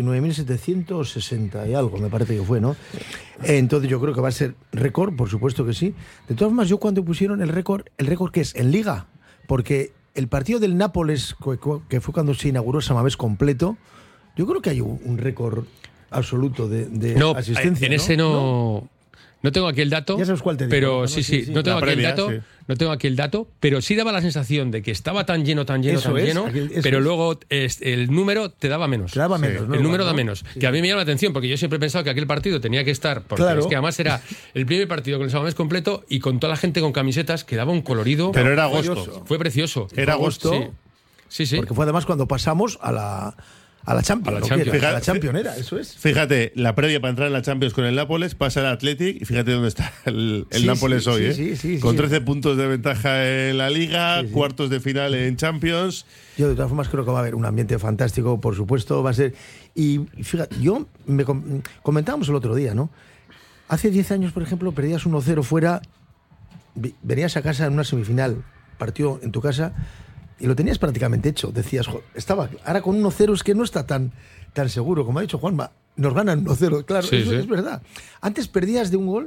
49.760 y algo, me parece que fue, ¿no? Entonces yo creo que va a ser récord, por supuesto que sí. De todas formas, yo cuando pusieron el récord ¿qué es? En Liga, porque el partido del Nápoles, que fue cuando se inauguró San Mamés completo, yo creo que hay un récord absoluto de asistencia. En ese no tengo aquí el dato. Ya sabes cuál te digo. Pero sí. No tengo aquí el dato. Sí. No tengo aquí el dato, pero sí daba la sensación de que estaba tan lleno, pero luego el número te daba menos. Te daba menos, ¿no? El número da menos. Sí. Que a mí me llama la atención, porque yo siempre he pensado que aquel partido tenía que estar, porque es que además era el primer partido con el San Mamés completo y con toda la gente con camisetas, que daba un colorido. Pero era agosto. Fue precioso. Era agosto. Sí. Porque fue además cuando pasamos a la Champions. A la Champions era, eso es. Fíjate, la previa para entrar en la Champions con el Nápoles, pasa el Athletic y fíjate dónde está el Nápoles hoy. Con 13 puntos de ventaja en la Liga, cuartos de final en Champions. Yo de todas formas creo que va a haber un ambiente fantástico, por supuesto, va a ser. Y fíjate, comentábamos el otro día, ¿no? Hace 10 años, por ejemplo, perdías 1-0 fuera, venías a casa en una semifinal, partido en tu casa, y lo tenías prácticamente hecho. Decías, estaba. Ahora con 1-0 es que no está tan seguro. Como ha dicho Juanma, nos ganan 1-0. Claro, eso es verdad. Antes perdías de un gol.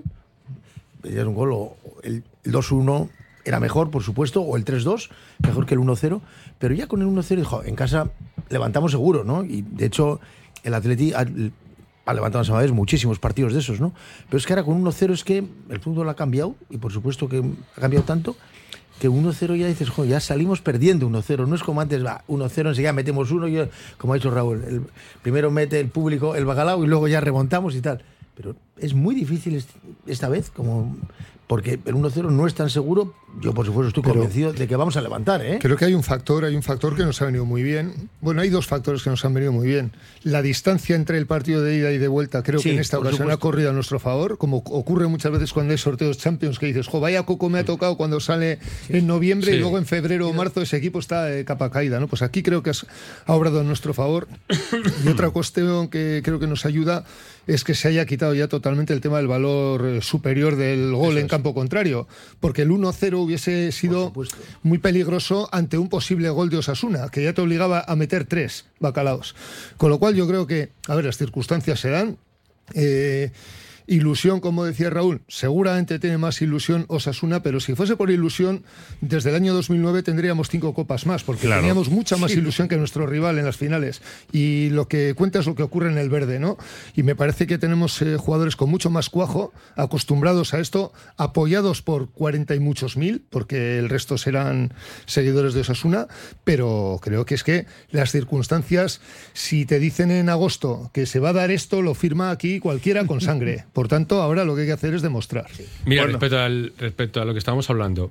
O el 2-1 era mejor, por supuesto, o el 3-2, mejor que el 1-0. Pero ya con el 1-0, dijo, en casa levantamos seguro, ¿no? Y de hecho, el Atleti ha levantado a Sabadell muchísimos partidos de esos, ¿no? Pero es que ahora con 1-0 es que el fútbol ha cambiado, y por supuesto que ha cambiado tanto, que 1-0 ya dices, ya salimos perdiendo 1-0. No es como antes, 1-0, enseguida metemos uno, como ha dicho Raúl, primero mete el público el bacalao y luego ya remontamos y tal. Pero es muy difícil esta vez, porque el 1-0 no es tan seguro. Yo, por supuesto, estoy convencido de que vamos a levantar, ¿eh? Creo que hay un factor que nos ha venido muy bien. Bueno, hay dos factores que nos han venido muy bien. La distancia entre el partido de ida y de vuelta, creo que en esta ocasión ha corrido a nuestro favor, como ocurre muchas veces cuando hay sorteos Champions, que dices, vaya coco me ha tocado cuando sale en noviembre y luego en febrero o marzo ese equipo está de capa caída, ¿no? Pues aquí creo que ha obrado a nuestro favor. Y otra cuestión que creo que nos ayuda es que se haya quitado ya totalmente el tema del valor superior del gol en campo contrario, porque el 1-0 hubiese sido muy peligroso ante un posible gol de Osasuna, que ya te obligaba a meter 3 bacalaos. Con lo cual yo creo que, las circunstancias se dan. Ilusión, como decía Raúl, seguramente tiene más ilusión Osasuna, pero si fuese por ilusión, desde el año 2009 tendríamos 5 copas más, porque teníamos mucha más ilusión que nuestro rival en las finales. Y lo que cuenta es lo que ocurre en el verde, ¿no? Y me parece que tenemos jugadores con mucho más cuajo, acostumbrados a esto, apoyados por 40 y muchos mil, porque el resto serán seguidores de Osasuna, pero creo que es que las circunstancias, si te dicen en agosto que se va a dar esto, lo firma aquí cualquiera con sangre. Por tanto, ahora lo que hay que hacer es demostrar. Mira, respecto a lo que estábamos hablando,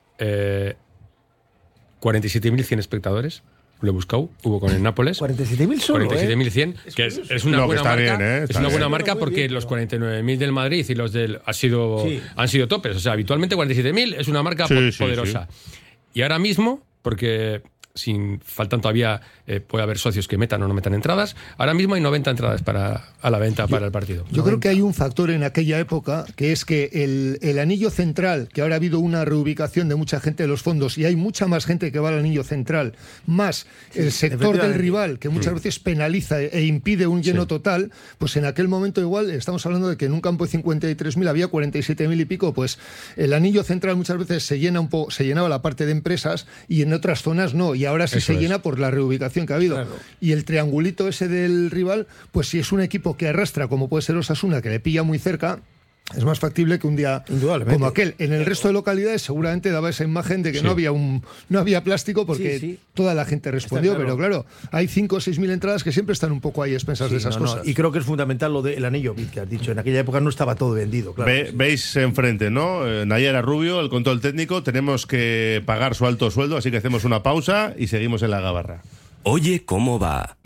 47.100 espectadores, lo he buscado, hubo con el Nápoles. 47.000 solo, 47.100, que es una buena marca. Es una buena marca porque los 49.000 del Madrid y los del han sido topes. O sea, habitualmente 47.000 es una marca poderosa. Sí. Y ahora mismo, porque faltan todavía, puede haber socios que metan o no metan entradas. Ahora mismo hay 90 entradas a la venta para el partido. Yo creo que hay un factor en aquella época, que es que el anillo central, que ahora ha habido una reubicación de mucha gente de los fondos y hay mucha más gente que va al anillo central, más el sector del rival, que muchas veces penaliza e impide un lleno total, pues en aquel momento igual estamos hablando de que en un campo de 53.000 había 47.000 y pico, pues el anillo central muchas veces se llenaba la parte de empresas y en otras zonas no, y ahora sí se llena por la reubicación que ha habido. Claro. Y el triangulito ese del rival, pues si es un equipo que arrastra, como puede ser Osasuna, que le pilla muy cerca, es más factible que un día como aquel. En el resto de localidades seguramente daba esa imagen de que no había plástico porque toda la gente respondió, claro. Pero claro, hay 5 o 6.000 entradas que siempre están un poco ahí a expensas de esas cosas. Y creo que es fundamental lo del anillo que has dicho. En aquella época no estaba todo vendido. Claro. Veis enfrente, ¿no? Nayara Rubio, el control técnico, tenemos que pagar su alto sueldo, así que hacemos una pausa y seguimos en la gabarra. Oye, ¿cómo va?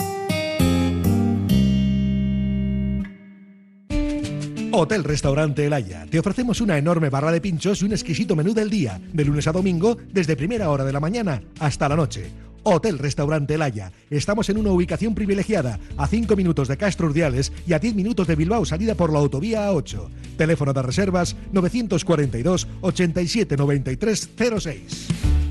Hotel Restaurante El Haya. Te ofrecemos una enorme barra de pinchos y un exquisito menú del día, de lunes a domingo, desde primera hora de la mañana hasta la noche. Hotel Restaurante El Haya. Estamos en una ubicación privilegiada, a 5 minutos de Castro Urdiales y a 10 minutos de Bilbao, salida por la autovía A8. Teléfono de reservas 942 87 93 06.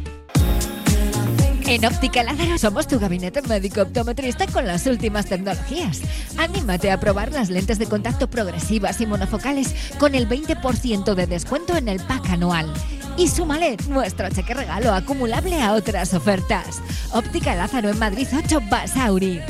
En Óptica Lázaro somos tu gabinete médico optometrista con las últimas tecnologías. Anímate a probar las lentes de contacto progresivas y monofocales con el 20% de descuento en el pack anual. Y súmale nuestro cheque regalo acumulable a otras ofertas. Óptica Lázaro en Madrid 8 Basauri.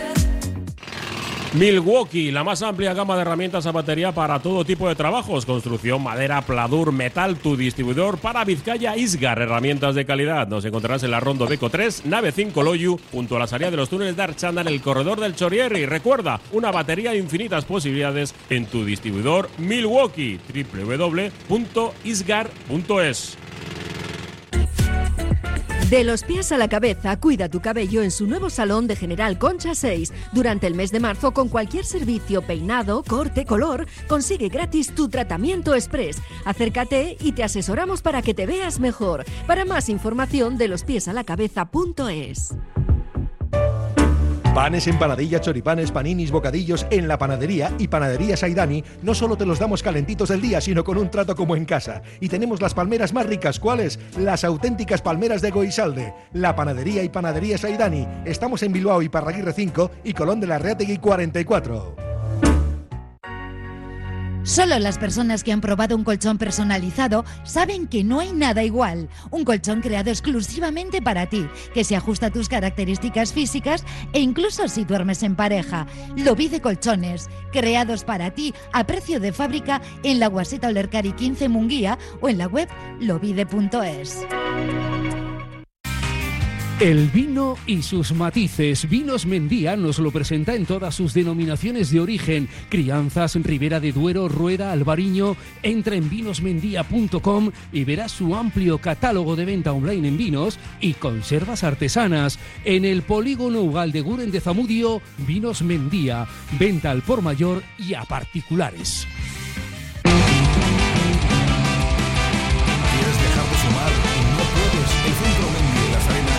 Milwaukee, la más amplia gama de herramientas a batería para todo tipo de trabajos, construcción, madera, pladur, metal, tu distribuidor para Vizcaya Isgar, herramientas de calidad. Nos encontrarás en la Rondo Beco 3, nave 5 Loyu, junto a la salida de los túneles de Archanda en el corredor del Chorrier. Y recuerda, una batería de infinitas posibilidades en tu distribuidor Milwaukee, www.isgar.es. De los pies a la cabeza, cuida tu cabello en su nuevo salón de General Concha 6. Durante el mes de marzo, con cualquier servicio, peinado, corte, color, consigue gratis tu tratamiento express. Acércate y te asesoramos para que te veas mejor. Para más información, delospiesalacabeza.es. Panes, empanadilla, choripanes, paninis, bocadillos en la panadería y Panadería Saidani. No solo te los damos calentitos del día, sino con un trato como en casa. Y tenemos las palmeras más ricas. ¿Cuáles? Las auténticas palmeras de Goisalde. La panadería y Panadería Saidani. Estamos en Bilbao y Parraguirre 5 y Colón de la Reategui 44. Solo las personas que han probado un colchón personalizado saben que no hay nada igual. Un colchón creado exclusivamente para ti, que se ajusta a tus características físicas e incluso si duermes en pareja. Lobide Colchones, creados para ti a precio de fábrica en la Guaseta Olercari 15 Munguía o en la web lobide.es. El vino y sus matices. Vinos Mendía nos lo presenta en todas sus denominaciones de origen. Crianzas, Ribera de Duero, Rueda, Albariño. Entra en vinosmendía.com y verás su amplio catálogo de venta online en vinos y conservas artesanas. En el polígono Ugaldeguren de Zamudio, Vinos Mendía. Venta al por mayor y a particulares. ¿Quieres dejar de fumar y no puedes? El Centro Mendy de Las Arenas.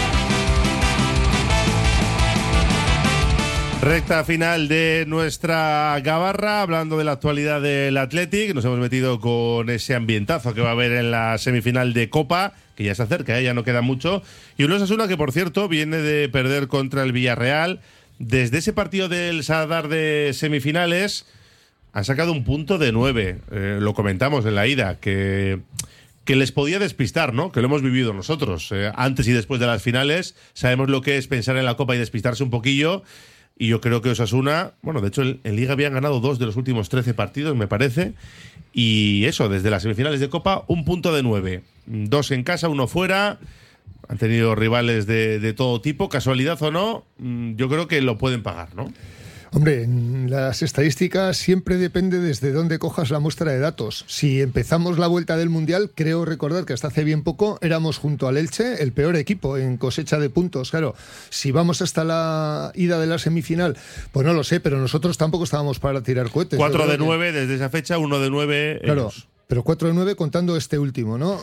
Recta final de nuestra gabarra, hablando de la actualidad del Athletic. Nos hemos metido con ese ambientazo que va a haber en la semifinal de Copa, que ya se acerca, ya no queda mucho. Y un Osasuna que, por cierto, viene de perder contra el Villarreal. Desde ese partido del Sadar de semifinales, Han sacado un punto de 9. Lo comentamos en la ida, que les podía despistar, ¿no? Que lo hemos vivido nosotros. Antes y después de las finales sabemos lo que es pensar en la Copa y despistarse un poquillo. Y yo creo que Osasuna, bueno, de hecho en Liga habían ganado 2 de los últimos 13 partidos, me parece. Y eso, desde las semifinales de Copa, un punto de 9. 2 en casa, 1 fuera. Han tenido rivales de todo tipo, casualidad o no, yo creo que lo pueden pagar, ¿no? Hombre, en las estadísticas siempre depende desde dónde cojas la muestra de datos. Si empezamos la vuelta del Mundial, creo recordar que hasta hace bien poco éramos junto al Elche el peor equipo en cosecha de puntos. Claro, si vamos hasta la ida de la semifinal, pues no lo sé, pero nosotros tampoco estábamos para tirar cohetes. 4 de 9 desde esa fecha, 1 de 9 Claro, ellos. pero 4 de 9 contando este último, ¿no?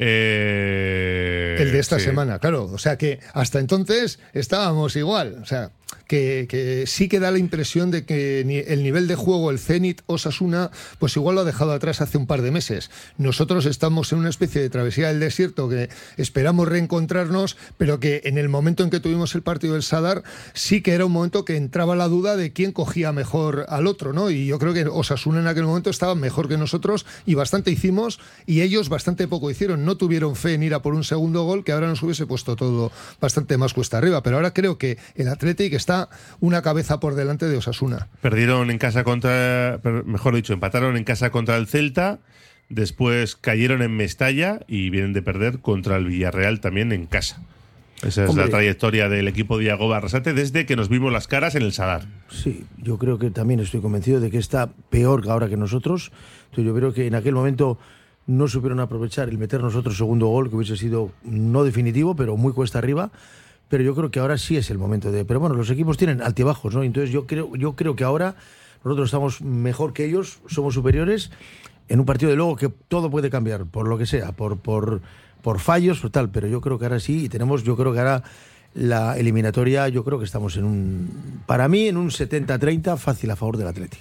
El de esta semana, claro. O sea que hasta entonces estábamos igual. O sea, que sí que da la impresión de que el nivel de juego, el Zenit Osasuna, pues igual lo ha dejado atrás hace un par de meses. Nosotros estamos en una especie de travesía del desierto que esperamos reencontrarnos, pero que en el momento en que tuvimos el partido del Sadar, sí que era un momento que entraba la duda de quién cogía mejor al otro, ¿no? Y yo creo que Osasuna en aquel momento estaba mejor que nosotros y bastante hicimos, y ellos bastante poco hicieron. No tuvieron fe en ir a por un segundo gol, que ahora nos hubiese puesto todo bastante más cuesta arriba. Pero ahora creo que el Athletic está una cabeza por delante de Osasuna. Perdieron en casa mejor dicho, empataron en casa contra el Celta, después cayeron en Mestalla y vienen de perder contra el Villarreal también en casa. Esa es la trayectoria del equipo de Iago Arrasate desde que nos vimos las caras en el Sadar. Sí, yo creo que también estoy convencido de que está peor que ahora que nosotros. Entonces yo creo que en aquel momento no supieron aprovechar el meternos otro segundo gol, que hubiese sido no definitivo, pero muy cuesta arriba. Pero yo creo que ahora sí es el momento de... Pero bueno, los equipos tienen altibajos, ¿no? Entonces yo creo que ahora nosotros estamos mejor que ellos, somos superiores, en un partido de luego que todo puede cambiar, por lo que sea, por fallos, por tal. Pero yo creo que ahora sí, y yo creo que ahora la eliminatoria, yo creo que estamos para mí, en un 70-30 fácil a favor del Atleti.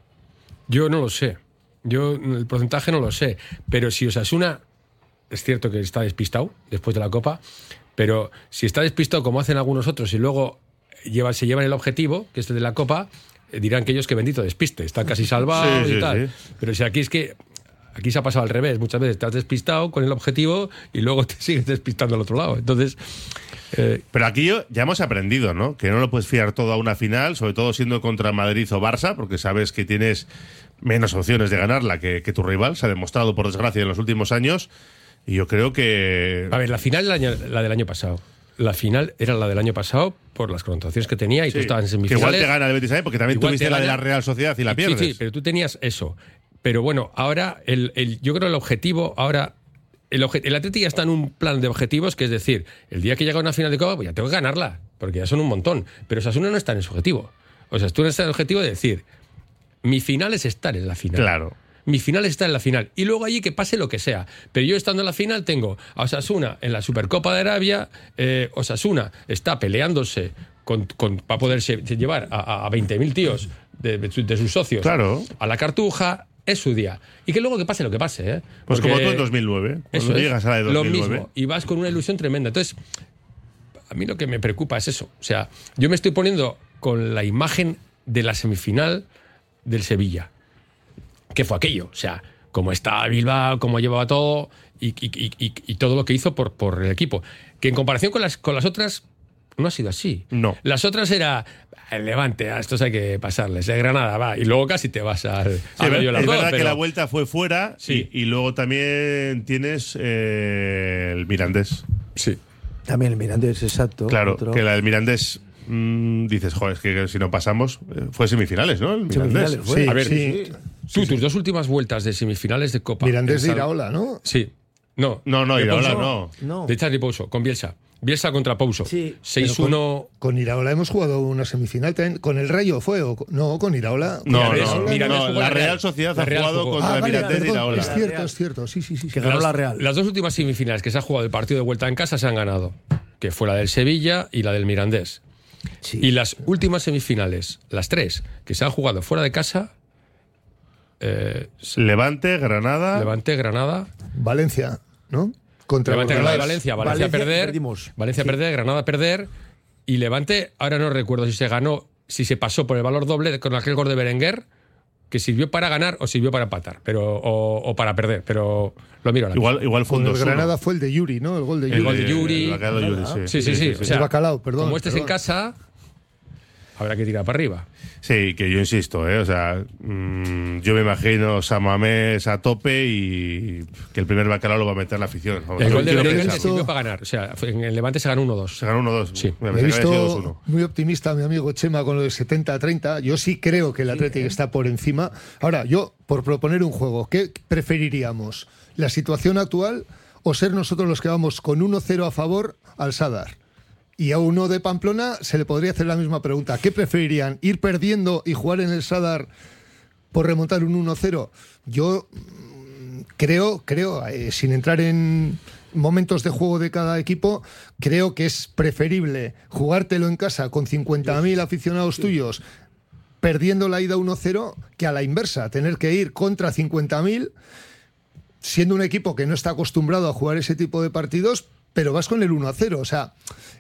Yo no lo sé. Yo el porcentaje no lo sé. Pero si Osasuna, es cierto que está despistado después de la Copa, pero si está despistado como hacen algunos otros y luego se llevan el objetivo, que es el de la Copa, dirán que ellos que bendito despiste, están casi salvados y tal. Sí. Pero si aquí se ha pasado al revés, muchas veces te has despistado con el objetivo y luego te sigues despistando al otro lado. Entonces, pero aquí ya hemos aprendido, ¿no? Que no lo puedes fiar todo a una final, sobre todo siendo contra Madrid o Barça, porque sabes que tienes menos opciones de ganarla que tu rival, se ha demostrado por desgracia en los últimos años. Y yo creo que... A ver, la final la del año pasado. La final era la del año pasado por las connotaciones que tenía y tú estabas en semifinales. Que igual te gana el Betis ahí porque también tuviste la de la Real Sociedad y la pierdes. Sí, pero tú tenías eso. Pero bueno, ahora yo creo el objetivo ahora... El Atleti ya está en un plan de objetivos, que es decir, el día que llega a una final de Copa, pues ya tengo que ganarla, porque ya son un montón. Pero Osasuna no está en ese objetivo. O sea, tú no estás en el objetivo de decir, mi final es estar en la final. Claro. Mi final está en la final. Y luego allí que pase lo que sea. Pero yo estando en la final tengo a Osasuna en la Supercopa de Arabia. Osasuna está peleándose para poderse llevar a 20.000 tíos de sus socios, claro, a la Cartuja. Es su día. Y que luego que pase lo que pase, ¿eh? Pues como tú en 2009. Cuando llegas a la de 2009. Lo mismo. Y vas con una ilusión tremenda. Entonces, a mí lo que me preocupa es eso. O sea, yo me estoy poniendo con la imagen de la semifinal del Sevilla. ¿Qué fue aquello? O sea, cómo está Bilbao, cómo llevaba todo y todo lo que hizo por el equipo. Que en comparación con las otras, no ha sido así. No. Las otras era el Levante, a estos hay que pasarles. De Granada, va. Y luego casi te vas al... Sí, es verdad que la vuelta fue fuera, sí. Y luego también tienes el Mirandés. Sí. También el Mirandés, exacto. Claro, que la del Mirandés... dices, joder, es que si no pasamos fue semifinales, ¿no? El Mirandés. Sí, a ver, tus dos últimas vueltas de semifinales de Copa. Mirandés de Iraola, ¿no? Sí. No, Iraola no. De Charlie Pouso, con Bielsa. Bielsa contra Pouso. Sí. 6-1. Con Iraola hemos jugado una semifinal también. ¿Con el Rayo fue? No, con Iraola. No, la Real Sociedad ha jugado contra el Mirandés de Iraola. Es cierto, sí. Que ganó la Real. Las dos últimas semifinales que se ha jugado el partido de vuelta en casa se han ganado. Que fue la del Sevilla y la del Mirandés. Sí. Y las últimas semifinales, las tres, que se han jugado fuera de casa... Levante, Granada... Valencia, ¿no? Contra Levante, Granada y Valencia. Valencia perder, Granada perder. Y Levante, ahora no recuerdo si se ganó, si se pasó por el valor doble con aquel gol de Berenguer, que sirvió para ganar o sirvió para empatar, o para perder, pero lo miro ahora. Igual fue un 2-1. El Granada fue el de Yuri, ¿no? El gol de Yuri. El gol de Yuri. El bacalao de Yuri, Sí. O sea, el bacalao, perdón. Como estés en casa, habrá que tirar para arriba. Sí, que yo insisto, o sea, yo me imagino San Mamés a tope y que el primer bacalao lo va a meter la afición. El gol de Levante sirvió para ganar. O sea, en el Levante se ganó 1-2. Se ganó 1-2. Sí. Me he visto muy optimista a mi amigo Chema con lo de 70-30. Yo sí creo que el Atlético está por encima. Ahora, yo, por proponer un juego, ¿qué preferiríamos? ¿La situación actual o ser nosotros los que vamos con 1-0 a favor al Sadar? Y a uno de Pamplona se le podría hacer la misma pregunta. ¿Qué preferirían? ¿Ir perdiendo y jugar en el Sadar por remontar un 1-0? Yo creo, sin entrar en momentos de juego de cada equipo, creo que es preferible jugártelo en casa con 50.000 aficionados tuyos perdiendo la ida 1-0 que a la inversa, tener que ir contra 50.000 siendo un equipo que no está acostumbrado a jugar ese tipo de partidos, pero vas con el 1-0, o sea,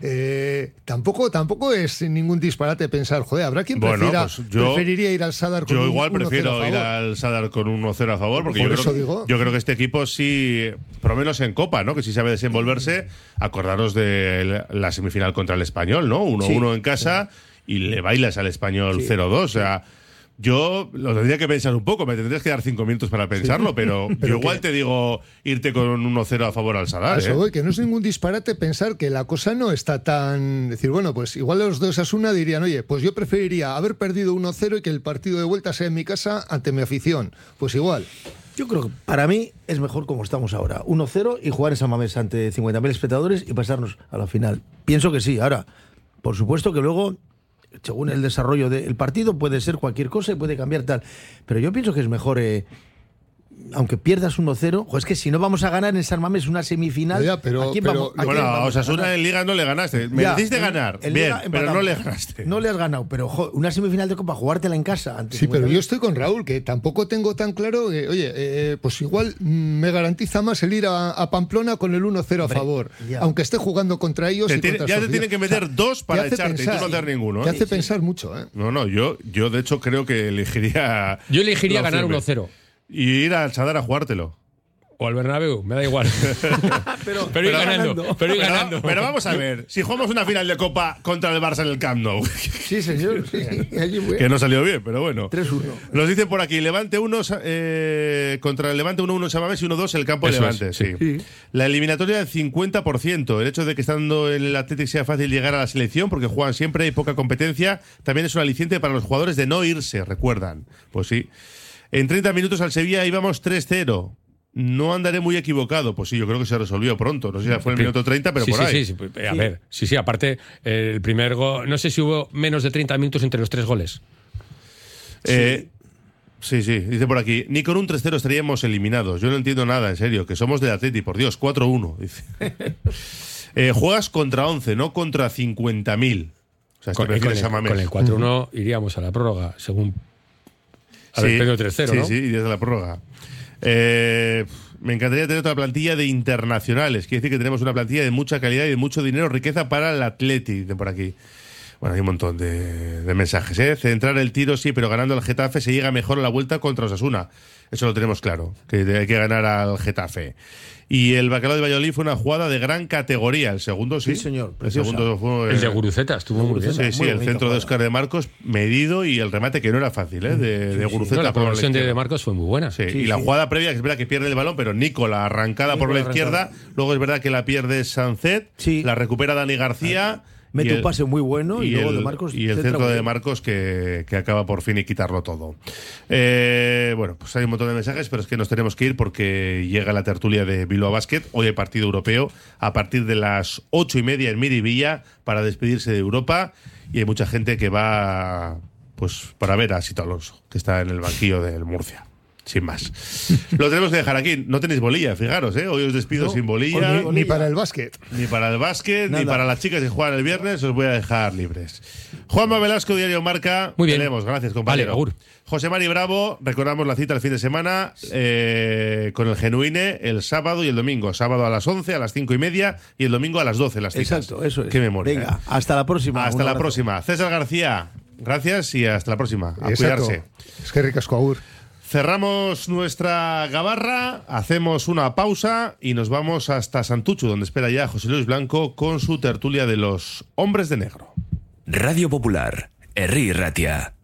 tampoco es ningún disparate pensar, joder, habrá quien preferiría ir al Sadar con un 1-0 a favor. Yo igual prefiero ir al Sadar con un 1-0 a favor, porque yo creo que este equipo sí, por lo menos en Copa, ¿no? Que sí sabe desenvolverse. Acordaros de la semifinal contra el Español, ¿no? 1-1 en casa y le bailas al Español 0-2, o sea... Yo lo tendría que pensar un poco, me tendrías que dar 5 minutos para pensarlo, pero yo igual te digo irte con un 1-0 a favor al Sadar. Eso voy, que no es ningún disparate pensar que la cosa no está tan... Decir, bueno, pues igual los dos Osasuna dirían, oye, pues yo preferiría haber perdido 1-0 y que el partido de vuelta sea en mi casa ante mi afición. Pues igual. Yo creo que para mí es mejor como estamos ahora. 1-0 y jugar en San Mamés ante 50.000 espectadores y pasarnos a la final. Pienso que sí. Ahora, por supuesto que luego... según el desarrollo del partido, puede ser cualquier cosa y puede cambiar tal. Pero yo pienso que es mejor, aunque pierdas 1-0, es que si no vamos a ganar en San Mamés una semifinal, ¿a quién vamos a Osasuna en Liga no le ganaste. Me deciste ganar, bien, pero no le ganaste. No le has ganado, pero una semifinal de Copa, jugártela en casa. Sí, pero yo estoy con Raúl, que tampoco tengo tan claro que, oye, pues igual me garantiza más el ir a Pamplona con el 1-0 a favor, aunque esté jugando contra ellos. Ya te tienen que meter dos para echarte y tú no hacer ninguno. Te hace pensar mucho. No, yo de hecho creo que elegiría... Yo elegiría ganar 1-0. Y ir al Sadar a jugártelo. O al Bernabéu, me da igual. pero ir ganando. Pero vamos a ver, si jugamos una final de Copa contra el Barça en el Camp Nou. Sí, señor. Sí. Que no salió bien, pero bueno. 3-1. Nos dicen por aquí, Levante 1 contra el Levante 1-1 en San Mamés y 1-2 el campo de Levante. Sí. La eliminatoria del 50%. El hecho de que estando en el Athletic sea fácil llegar a la selección porque juegan siempre, hay poca competencia, también es un aliciente para los jugadores de no irse, recuerdan. Pues sí. En 30 minutos al Sevilla íbamos 3-0. No andaré muy equivocado. Pues sí, yo creo que se resolvió pronto. No sé si fue el minuto 30, pero por ahí. Sí. A ver, aparte, el primer gol... No sé si hubo menos de 30 minutos entre los 3 goles. Sí, dice por aquí. Ni con un 3-0 estaríamos eliminados. Yo no entiendo nada, en serio. Que somos del Atleti, por Dios. 4-1, dice. Juegas contra 11, no contra 50.000. O sea, con el 4-1 iríamos a la prórroga, según... Al despedio 3-0, ¿no? Sí, desde la prórroga. Me encantaría tener otra plantilla de internacionales. Quiere decir que tenemos una plantilla de mucha calidad y de mucho dinero, riqueza para el Atleti, dicen por aquí. Bueno, hay un montón de mensajes, Centrar el tiro, sí, pero ganando al Getafe se llega mejor a la vuelta contra Osasuna. Eso lo tenemos claro, que hay que ganar al Getafe. Y el bacalao de Valladolid fue una jugada de gran categoría. El segundo, sí. Sí, señor. El segundo fue... El de Guruceta estuvo muy bien. Sí, el centro de Óscar de Marcos medido y el remate que no era fácil, de Guruceta. La progresión de Marcos fue muy buena. Y la jugada previa, que es verdad que pierde el balón, pero Nico la arrancada por la izquierda. Luego es verdad que la pierde Sancet, la recupera Dani García. Mete un pase muy bueno y luego de Marcos. Y el centro de Marcos que acaba por fin y quitarlo todo. Bueno, pues hay un montón de mensajes, pero es que nos tenemos que ir porque llega la tertulia de Bilbao Basket. Hoy hay partido europeo a partir de las 8:30 en Miribilla para despedirse de Europa. Y hay mucha gente que va pues para ver a Sito Alonso, que está en el banquillo del Murcia. Sin más. Lo tenemos que dejar aquí. No tenéis bolilla, fijaros, Hoy os despido sin bolilla. Ni para el básquet. Ni para el básquet, ni para las chicas que juegan el viernes. Os voy a dejar libres. Juanma Velasco, Diario Marca. Muy bien. Tenemos. Gracias, compañero. Vale, agur. José Mari Bravo. Recordamos la cita el fin de semana con el Genuine el sábado y el domingo. Sábado a las 11, a las 5:30 y el domingo a las 12 las citas. Exacto, eso es. Qué memoria. Venga, hasta la próxima. Hasta la próxima. César García. gracias y hasta la próxima. A Exacto. cuidarse. Es que ricasco, agur. Cerramos nuestra gabarra, hacemos una pausa y nos vamos hasta Santuchu, donde espera ya José Luis Blanco con su tertulia de los hombres de negro. Radio Popular, Herri Ratia.